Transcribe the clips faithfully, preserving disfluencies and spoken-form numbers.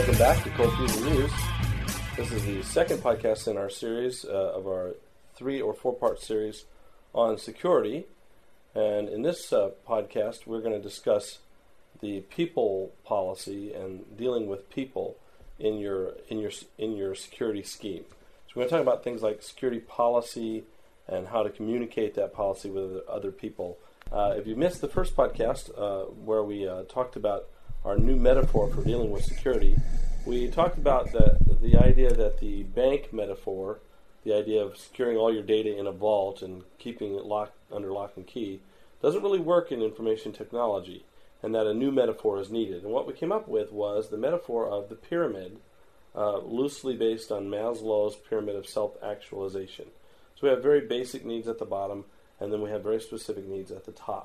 welcome back to Cold Fusion News. This is the second podcast in our series uh, of our three or four part series on security. And in this uh, podcast, we're going to discuss the people policy and dealing with people in your in your in your security scheme. So we're going to talk about things like security policy and how to communicate that policy with other people. Uh, if you missed the first podcast uh, where we uh, talked about our new metaphor for dealing with security, we talked about the, the idea that the bank metaphor, the idea of securing all your data in a vault and keeping it locked under lock and key, doesn't really work in information technology, and that a new metaphor is needed. And what we came up with was the metaphor of the pyramid, uh, loosely based on Maslow's pyramid of self-actualization. So we have very basic needs at the bottom, and then we have very specific needs at the top.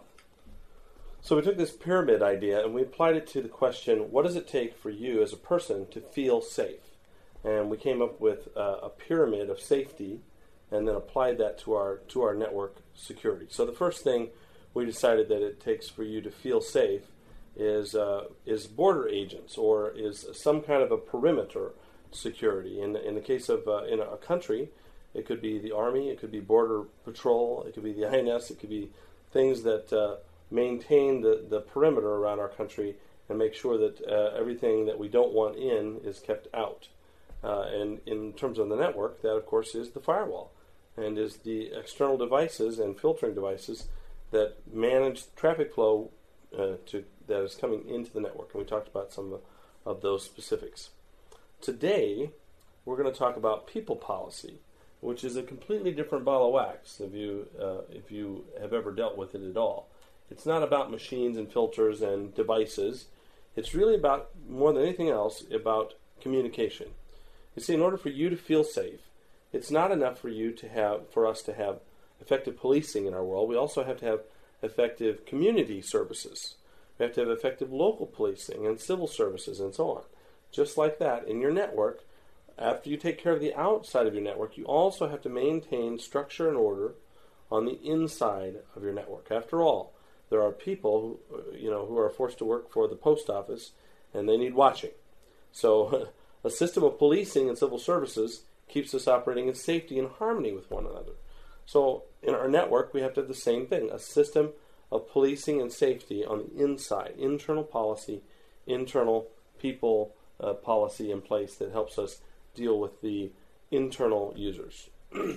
So we took this pyramid idea and we applied it to the question, what does it take for you as a person to feel safe? And we came up with uh, a pyramid of safety and then applied that to our to our network security. So the first thing we decided that it takes for you to feel safe is uh, is border agents, or is some kind of a perimeter security. In, in the case of uh, in a country, it could be the Army, it could be Border Patrol, it could be the I N S, it could be things that uh, maintain the, the perimeter around our country and make sure that uh, everything that we don't want in is kept out. Uh, and in terms of the network, that of course is the firewall and is the external devices and filtering devices that manage traffic flow uh, to that is coming into the network. And we talked about some of, of those specifics. Today, we're going to talk about people policy, which is a completely different ball of wax if you uh, if you have ever dealt with it at all. It's not about machines and filters and devices. It's really about, more than anything else, about communication. You see, in order for you to feel safe, it's not enough for you to have, for us to have effective policing in our world. We also have to have effective community services. We have to have effective local policing and civil services and so on. Just like that, in your network, after you take care of the outside of your network, you also have to maintain structure and order on the inside of your network. After all, there are people who, you know, who are forced to work for the post office, and they need watching. So a system of policing and civil services keeps us operating in safety and harmony with one another. So in our network, we have to have the same thing, a system of policing and safety on the inside, internal policy, internal people uh, policy in place that helps us deal with the internal users.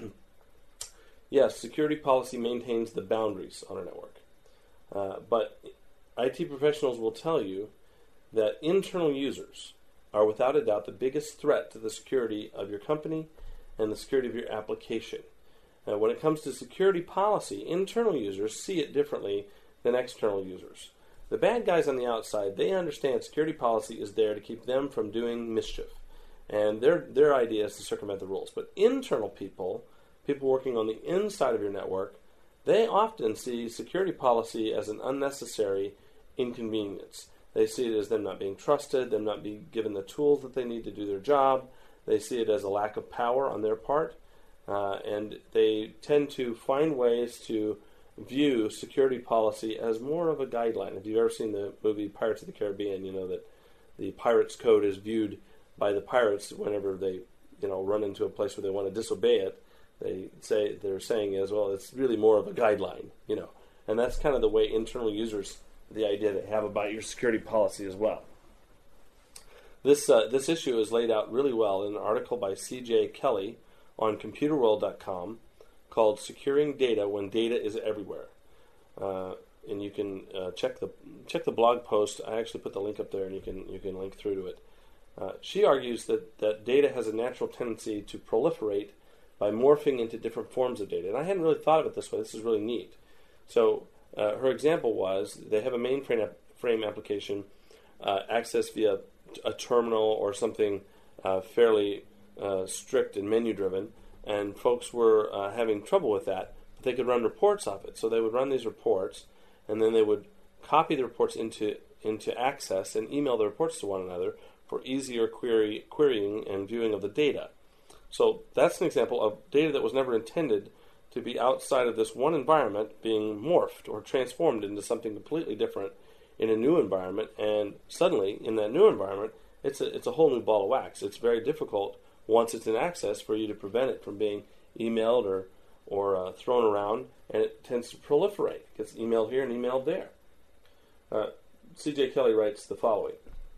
Yes, security policy maintains the boundaries on our network. Uh, but I T professionals will tell you that internal users are without a doubt the biggest threat to the security of your company and the security of your application. Uh, when it comes to security policy, internal users see it differently than external users. The bad guys on the outside, they understand security policy is there to keep them from doing mischief. And their their idea is to circumvent the rules. But internal people, people working on the inside of your network, they often see security policy as an unnecessary inconvenience. They see it as them not being trusted, them not being given the tools that they need to do their job. They see it as a lack of power on their part. Uh, and they tend to find ways to view security policy as more of a guideline. If you've ever seen the movie Pirates of the Caribbean, you know that the pirates' code is viewed by the pirates whenever they, you know, run into a place where they want to disobey it. They say they're saying is, well, it's really more of a guideline, you know, and that's kind of the way internal users, the idea they have about your security policy as well. This uh, this issue is laid out really well in an article by C J Kelly on computer world dot com called "Securing Data When Data is Everywhere," uh, and you can uh, check the check the blog post. I actually put the link up there, and you can you can link through to it. Uh, she argues that that data has a natural tendency to proliferate by morphing into different forms of data. And I hadn't really thought of it this way. This is really neat. So uh, her example was they have a mainframe ap- frame application uh, accessed via a terminal or something uh, fairly uh, strict and menu-driven, and folks were uh, having trouble with that. But they could run reports off it. So they would run these reports, and then they would copy the reports into, into Access and email the reports to one another for easier query, querying and viewing of the data. So that's an example of data that was never intended to be outside of this one environment being morphed or transformed into something completely different in a new environment, and suddenly in that new environment it's a, it's a whole new ball of wax. It's very difficult once it's in access for you to prevent it from being emailed or, or uh, thrown around, and it tends to proliferate. It gets emailed here and emailed there. Uh, C J Kelly writes the following.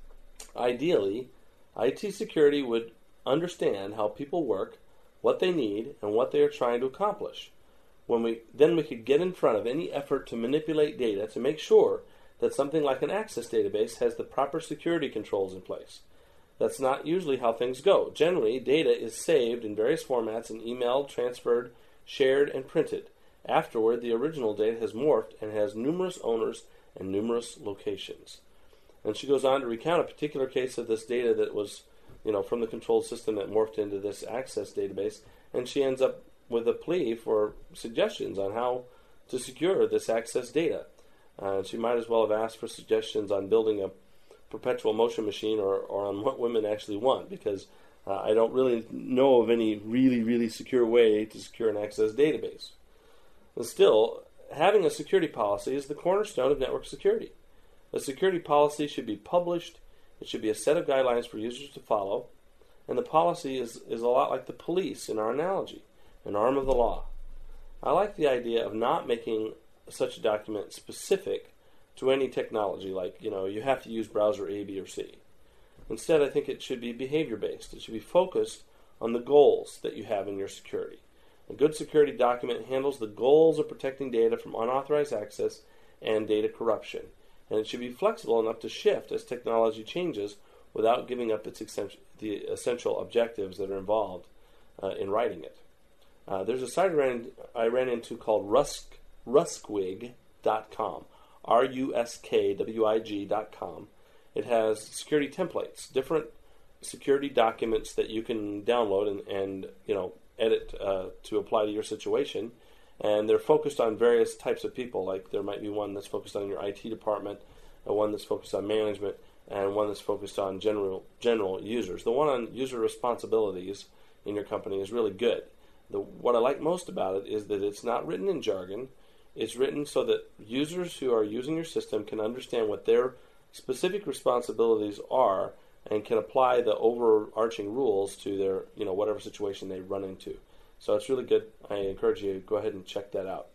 Ideally, I T security would understand how people work, what they need, and what they are trying to accomplish. When we then we could get in front of any effort to manipulate data to make sure that something like an Access database has the proper security controls in place. That's not usually how things go. Generally, data is saved in various formats and emailed, transferred, shared, and printed. Afterward, the original data has morphed and has numerous owners and numerous locations. And she goes on to recount a particular case of this data that was, you know, from the control system that morphed into this Access database, and she ends up with a plea for suggestions on how to secure this Access data. Uh, she might as well have asked for suggestions on building a perpetual motion machine or, or on what women actually want, because uh, I don't really know of any really, really secure way to secure an Access database. But still, having a security policy is the cornerstone of network security. A security policy should be published. It should be a set of guidelines for users to follow. And the policy is, is a lot like the police in our analogy, an arm of the law. I like the idea of not making such a document specific to any technology, like, you know, you have to use browser A, B, or C. Instead, I think it should be behavior-based. It should be focused on the goals that you have in your security. A good security document handles the goals of protecting data from unauthorized access and data corruption. And it should be flexible enough to shift as technology changes without giving up its essential, the essential objectives that are involved uh, in writing it. Uh, there's a site I ran, I ran into called Rusk, Ruskwig dot com, R U S K W I G dot com. It has security templates, different security documents that you can download and, and you know, edit uh, to apply to your situation. And they're focused on various types of people. Like there might be one that's focused on your I T department, and one that's focused on management, and one that's focused on general general users. The one on user responsibilities in your company is really good. The, what I like most about it is that it's not written in jargon. It's written so that users who are using your system can understand what their specific responsibilities are and can apply the overarching rules to their, you know, whatever situation they run into. So it's really good. I encourage you to go ahead and check that out.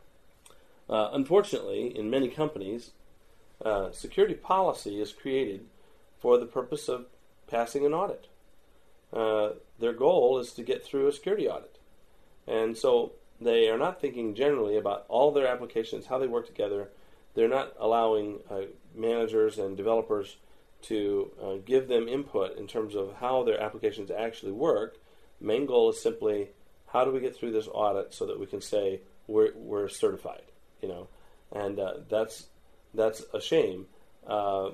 Uh, unfortunately, in many companies, uh, security policy is created for the purpose of passing an audit. Uh, their goal is to get through a security audit. And so they are not thinking generally about all their applications, how they work together. They're not allowing uh, managers and developers to uh, give them input in terms of how their applications actually work. The main goal is simply, how do we get through this audit so that we can say we're we're certified, you know? And uh, that's that's a shame. Uh,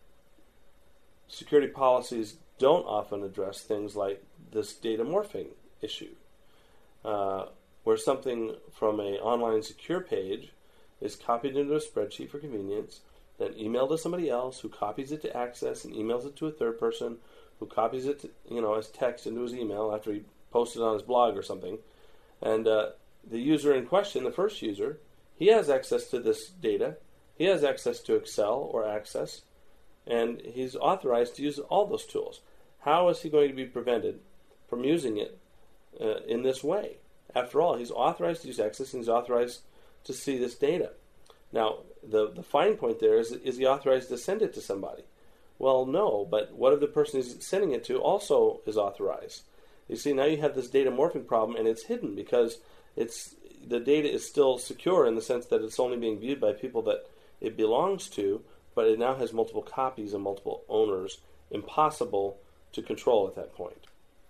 security policies don't often address things like this data morphing issue, uh, where something from an online secure page is copied into a spreadsheet for convenience, then emailed to somebody else who copies it to Access and emails it to a third person who copies it, to, you know, as text into his email after he posted on his blog or something. And uh, the user in question, the first user, he has access to this data. He has access to Excel or Access, and he's authorized to use all those tools. How is he going to be prevented from using it uh, in this way? After all, he's authorized to use Access and he's authorized to see this data. Now, the, the fine point there is, is he authorized to send it to somebody? Well, no, but what if the person he's sending it to also is authorized? You see, now you have this data morphing problem, and it's hidden because it's the data is still secure in the sense that it's only being viewed by people that it belongs to, but it now has multiple copies and multiple owners, impossible to control at that point.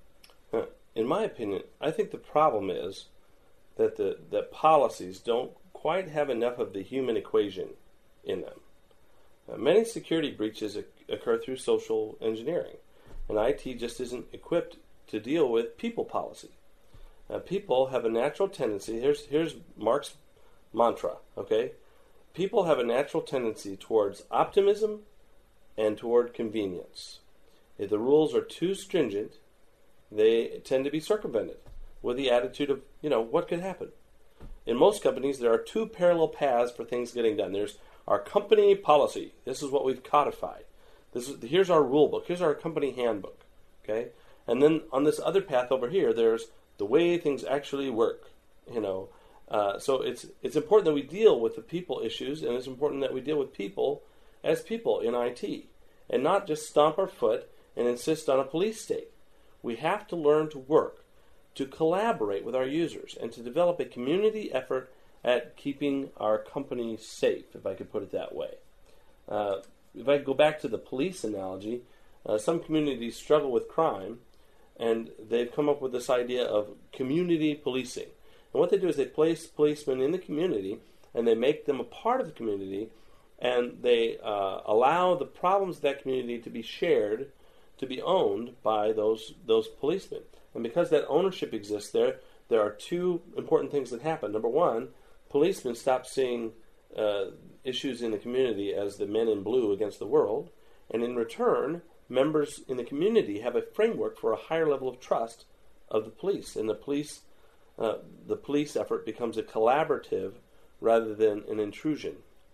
In my opinion, I think the problem is that the that policies don't quite have enough of the human equation in them. Uh, many security breaches occur through social engineering, and I T just isn't equipped to deal with people policy. Uh, people have a natural tendency, here's, here's Mark's mantra, okay? People have a natural tendency towards optimism and toward convenience. If the rules are too stringent, they tend to be circumvented with the attitude of, you know, what could happen? In most companies, there are two parallel paths for things getting done. There's our company policy. This is what we've codified. This is, here's our rule book. Here's our company handbook. Okay, and then on this other path over here, there's the way things actually work. You know, uh, so it's it's important that we deal with the people issues, and it's important that we deal with people as people in I T, and not just stomp our foot and insist on a police state. We have to learn to work, to collaborate with our users, and to develop a community effort at keeping our company safe, if I could put it that way. Uh, if I go back to the police analogy, uh, some communities struggle with crime, and they've come up with this idea of community policing. And what they do is they place policemen in the community, and they make them a part of the community, and they uh, allow the problems of that community to be shared, to be owned by those those policemen. And because that ownership exists there, there are two important things that happen. Number one, policemen stop seeing uh, issues in the community as the men in blue against the world, and in return, members in the community have a framework for a higher level of trust of the police, and the police uh, the police effort becomes a collaborative rather than an intrusion.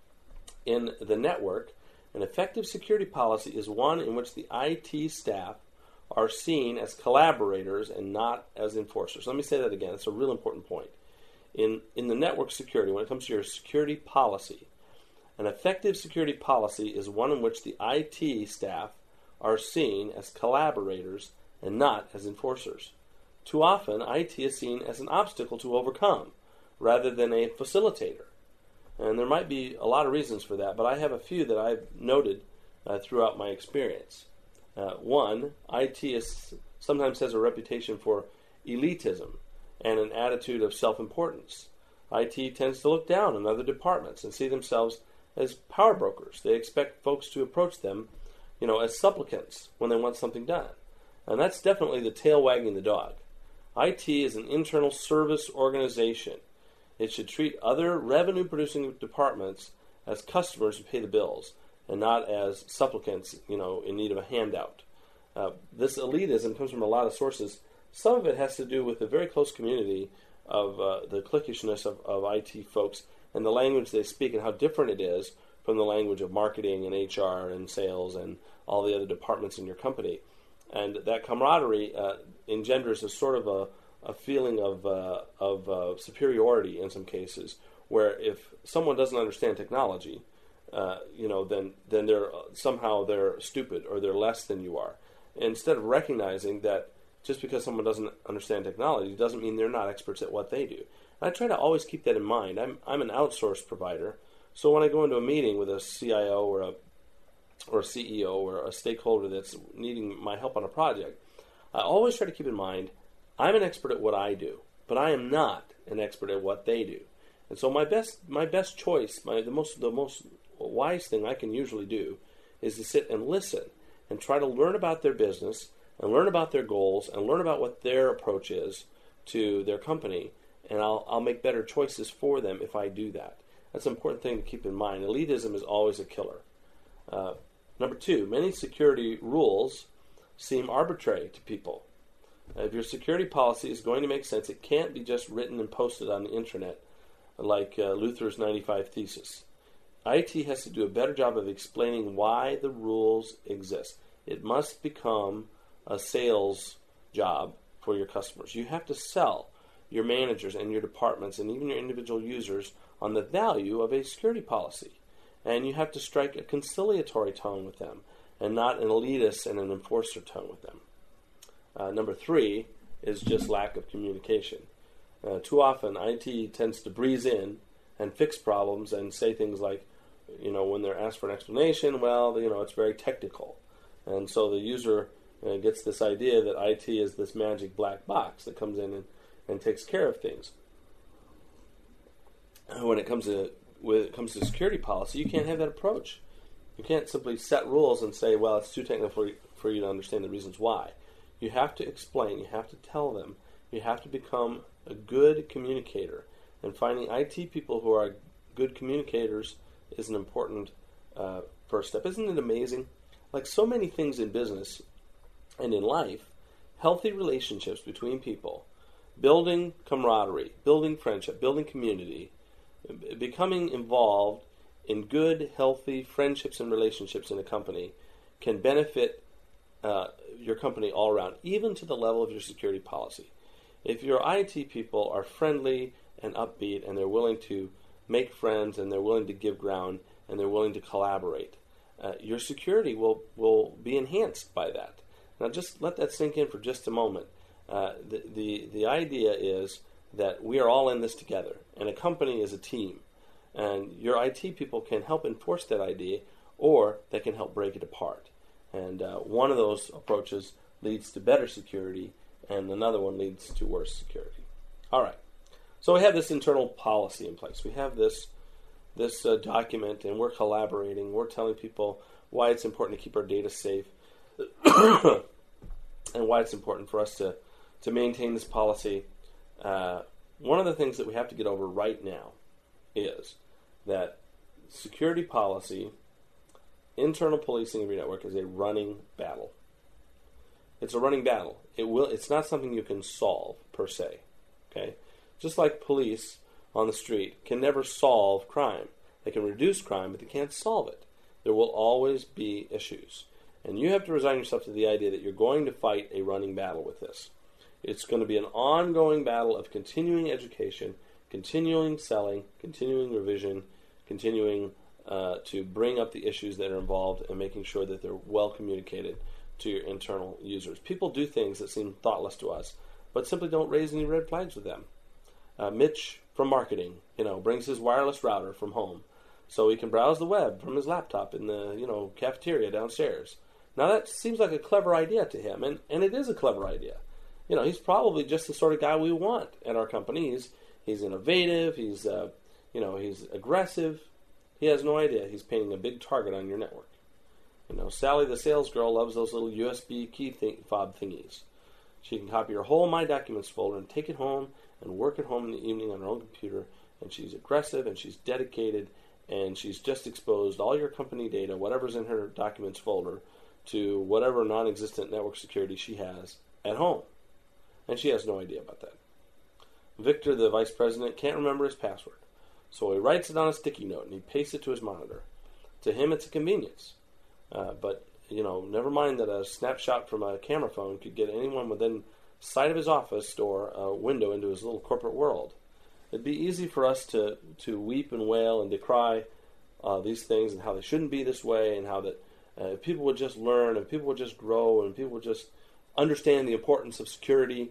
In the network, an effective security policy is one in which the I T staff are seen as collaborators and not as enforcers. Let me say that again. It's a real important point. In, in the network security, when it comes to your security policy, an effective security policy is one in which the I T staff are seen as collaborators and not as enforcers. Too often, I T is seen as an obstacle to overcome rather than a facilitator. And there might be a lot of reasons for that, but I have a few that I've noted uh, throughout my experience. Uh, one, I T is, sometimes has a reputation for elitism and an attitude of self-importance. I T tends to look down on other departments and see themselves as power brokers. They expect folks to approach them, you know, as supplicants when they want something done. And that's definitely the tail wagging the dog. I T is an internal service organization. It should treat other revenue-producing departments as customers who pay the bills, and not as supplicants, you know, in need of a handout. Uh, this elitism comes from a lot of sources. Some of it has to do with the very close community of uh, the cliquishness of, of I T folks and the language they speak and how different it is from the language of marketing and H R and sales and all the other departments in your company. And that camaraderie uh, engenders a sort of a, a feeling of, uh, of uh, superiority in some cases, where if someone doesn't understand technology, Uh, you know, then then they're somehow they're stupid or they're less than you are. Instead of recognizing that just because someone doesn't understand technology doesn't mean they're not experts at what they do. And I try to always keep that in mind. I'm I'm an outsourced provider, so when I go into a meeting with a C I O or a or a C E O or a stakeholder that's needing my help on a project, I always try to keep in mind I'm an expert at what I do, but I am not an expert at what they do. And so my best my best choice, my the most the most wise thing I can usually do is to sit and listen and try to learn about their business and learn about their goals and learn about what their approach is to their company, and I'll I'll make better choices for them if I do that. That's an important thing to keep in mind. Elitism is always a killer. Uh, number two, many security rules seem arbitrary to people. If your security policy is going to make sense, it can't be just written and posted on the internet like uh, Luther's ninety-five Thesis. I T has to do a better job of explaining why the rules exist. It must become a sales job for your customers. You have to sell your managers and your departments and even your individual users on the value of a security policy. And you have to strike a conciliatory tone with them and not an elitist and an enforcer tone with them. Uh, number three is just lack of communication. Uh, too often, I T tends to breeze in and fix problems and say things like, you know, when they're asked for an explanation, well, you know, it's very technical. And so the user uh, gets this idea that I T is this magic black box that comes in and, and takes care of things. When it comes to when it comes to security policy, you can't have that approach. You can't simply set rules and say, well, it's too technical for you, for you to understand the reasons why. You have to explain. You have to tell them. You have to become a good communicator. And finding I T people who are good communicators is an important uh, first step. Isn't it amazing? Like so many things in business and in life, healthy relationships between people, building camaraderie, building friendship, building community, becoming involved in good, healthy friendships and relationships in a company can benefit uh, your company all around, even to the level of your security policy. If your I T people are friendly and upbeat and they're willing to make friends and they're willing to give ground and they're willing to collaborate, uh, your security will, will be enhanced by that. Now just let that sink in for just a moment. Uh, the, the, the idea is that we are all in this together, and a company is a team. And your I T people can help enforce that idea, or they can help break it apart. And uh, one of those approaches leads to better security, and another one leads to worse security. All right. So we have this internal policy in place. We have this this uh, document, and we're collaborating. We're telling people why it's important to keep our data safe, and why it's important for us to, to maintain this policy. Uh, one of the things that we have to get over right now is that security policy, internal policing of your network is a running battle. It's a running battle. It will. It's not something you can solve per se. Okay, just like police on the street can never solve crime. They can reduce crime, but they can't solve it. There will always be issues, and you have to resign yourself to the idea that you're going to fight a running battle with this. It's going to be an ongoing battle of continuing education, continuing selling, continuing revision, continuing uh, to bring up the issues that are involved and making sure that they're well communicated to your internal users. People do things that seem thoughtless to us, but simply don't raise any red flags with them. Uh, Mitch from marketing, you know, brings his wireless router from home so he can browse the web from his laptop in the, you know, cafeteria downstairs. Now that seems like a clever idea to him, and, and it is a clever idea. You know, he's probably just the sort of guy we want at our company. He's, he's innovative, he's, uh, you know, he's aggressive. He has no idea he's painting a big target on your network. You know, Sally the sales girl loves those little U S B key thing, fob thingies. She can copy her whole My Documents folder and take it home and work at home in the evening on her own computer. And she's aggressive and she's dedicated, and she's just exposed all your company data, whatever's in her Documents folder, to whatever non-existent network security she has at home. And she has no idea about that. Victor, the vice president, can't remember his password. So he writes it on a sticky note and he pastes it to his monitor. To him, it's a convenience. Uh, but, you know, never mind that a snapshot from a camera phone could get anyone within sight of his office or a window into his little corporate world. It'd be easy for us to, to weep and wail and decry uh, these things and how they shouldn't be this way, and how that uh, if people would just learn, and people would just grow, and people would just understand the importance of security.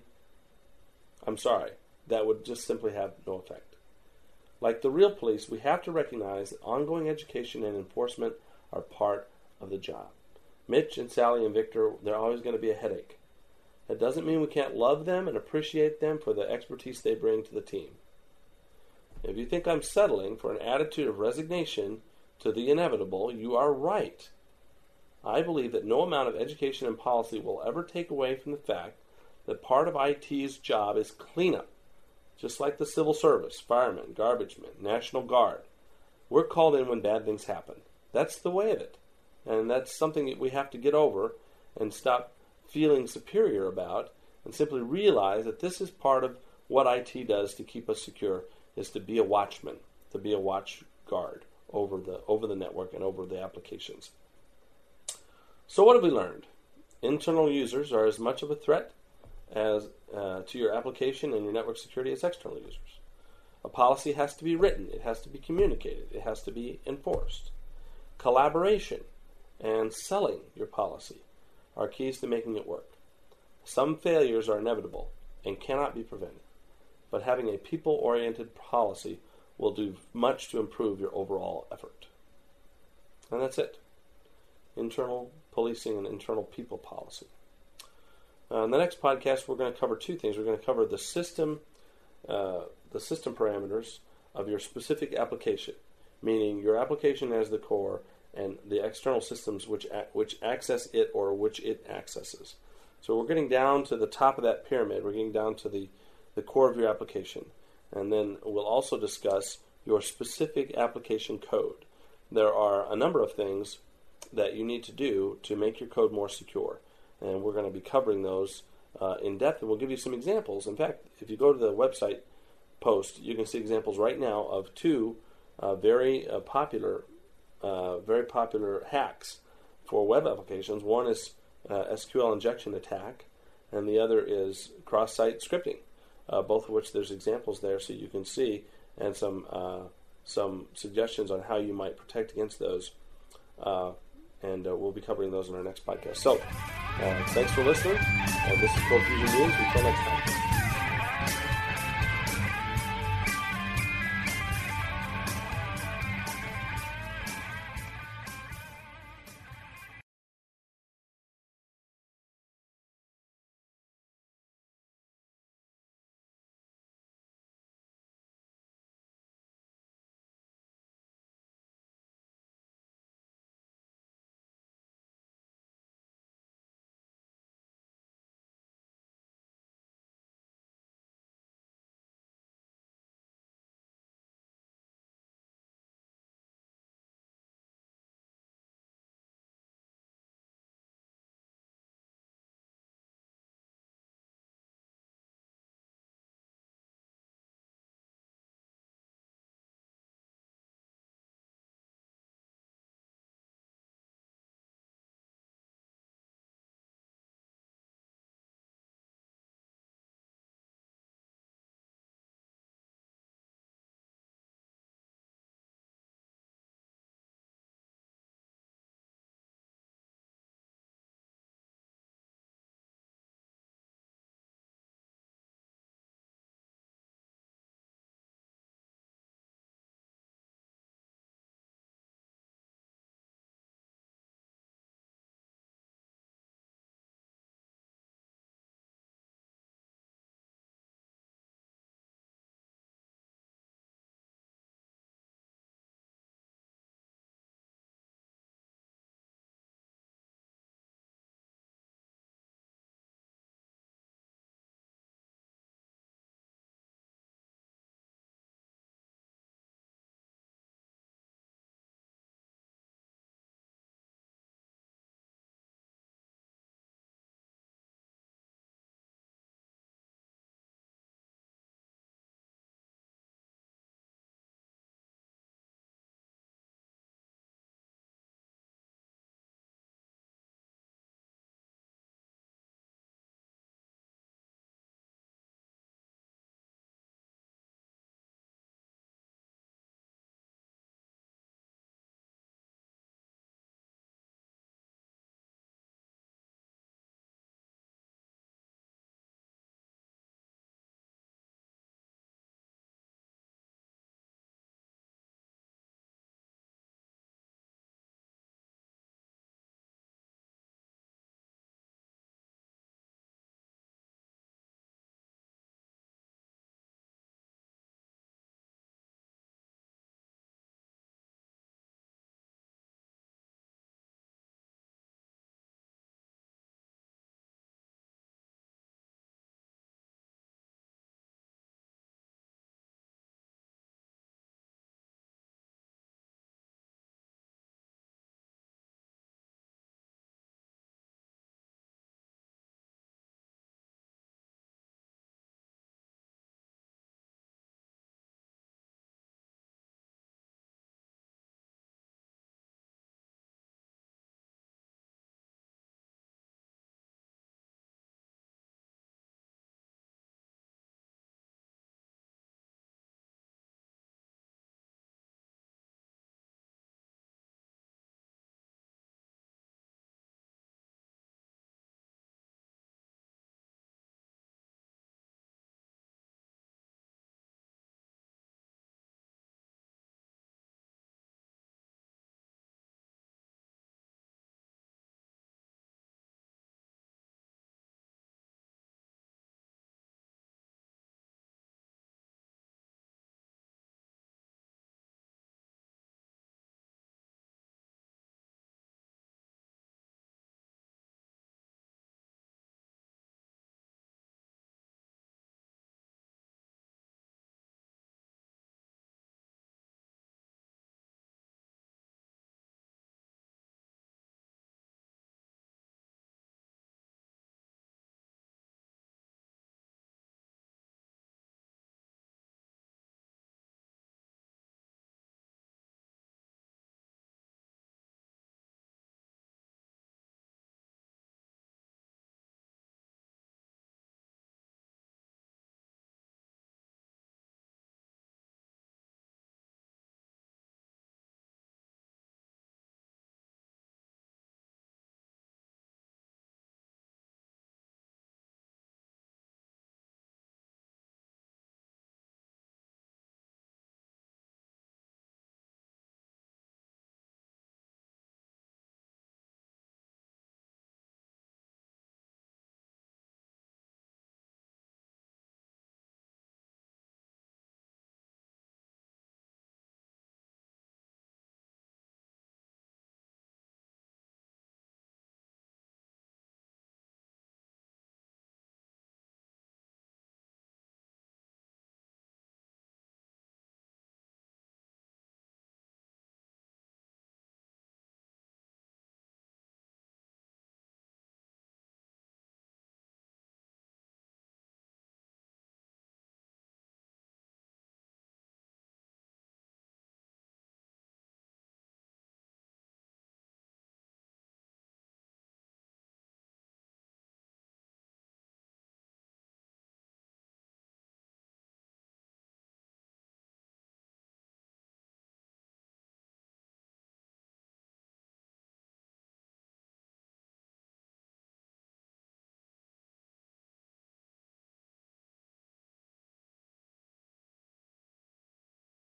I'm sorry, that would just simply have no effect. Like the real police, we have to recognize that ongoing education and enforcement are part of the job. Mitch and Sally and Victor, they're always going to be a headache. That doesn't mean we can't love them and appreciate them for the expertise they bring to the team. If you think I'm settling for an attitude of resignation to the inevitable, you are right. I believe that no amount of education and policy will ever take away from the fact that part of I T's job is cleanup. Just like the civil service, firemen, garbage men, National Guard. We're called in when bad things happen. That's the way of it. And that's something that we have to get over and stop feeling superior about, and simply realize that this is part of what I T does to keep us secure, is to be a watchman, to be a watch guard over the over the network and over the applications. So what have we learned? Internal users are as much of a threat as uh, to your application and your network security as external users. A policy has to be written, it has to be communicated, it has to be enforced. Collaboration and selling your policy are keys to making it work. Some failures are inevitable and cannot be prevented, but having a people-oriented policy will do much to improve your overall effort. And that's it. Internal policing and internal people policy. Uh, in the next podcast, we're going to cover two things. We're going to cover the system, uh, the system parameters of your specific application, meaning your application as the core and the external systems which a- which access it or which it accesses. So we're getting down to the top of that pyramid. We're getting down to the, the core of your application. And then we'll also discuss your specific application code. There are a number of things that you need to do to make your code more secure. And we're going to be covering those uh, in depth, and we'll give you some examples. In fact, if you go to the website post, you can see examples right now of two uh, very uh, popular, uh, very popular hacks for web applications. One is uh, S Q L injection attack, and the other is cross-site scripting, uh, both of which there's examples there so you can see, and some uh, some suggestions on how you might protect against those. Uh, and uh, we'll be covering those in our next podcast. So, uh, thanks for listening. Uh, this is CodeFusion News. Until next time.